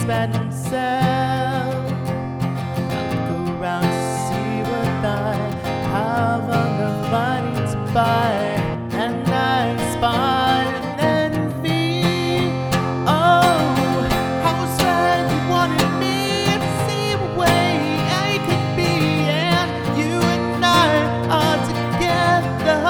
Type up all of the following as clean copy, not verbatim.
spend himself. I look around to see what I have enough money to buy, and I spy and envy. Oh, how sad you wanted me to see the way I could be, and you and I are together.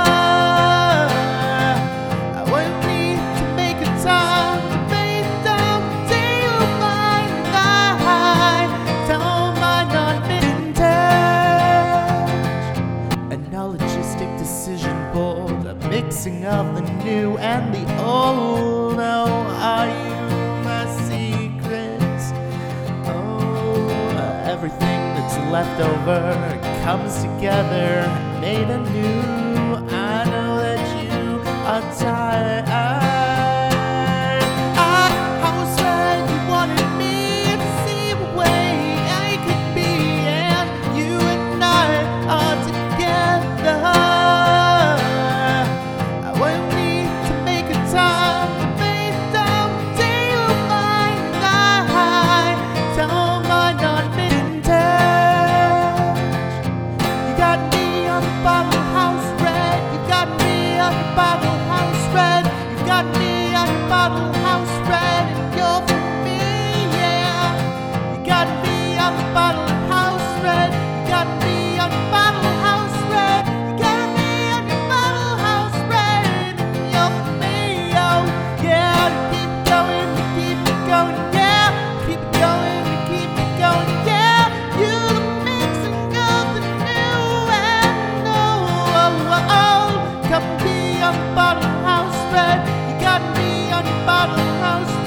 I won't need to make a time to make down to you mine. I don't mind not being touched. A logistic decision board, a mixing of the new and the old. Oh, are you my secrets? Oh, everything that's left over comes together, made anew. I know that you are tired. I was right, you wanted me to see the way I could be, and you and I are together. I won't need to make a time to make down to you mine. I don't mind not being touched. You got me on the bottle house red. You got me on the bottle house red. You got me on the bottle house red, and you're for me, yeah. You got me on the bottle house red. You got me on the bottle house red. You got me on the bottle house red, and you're for me, oh yeah. To keep going, to keep it going, yeah. Keep it going, to keep it going, yeah. You the mixing of the new and old. Oh, oh, oh. Come be on the bottle house red. You got me on the bottle house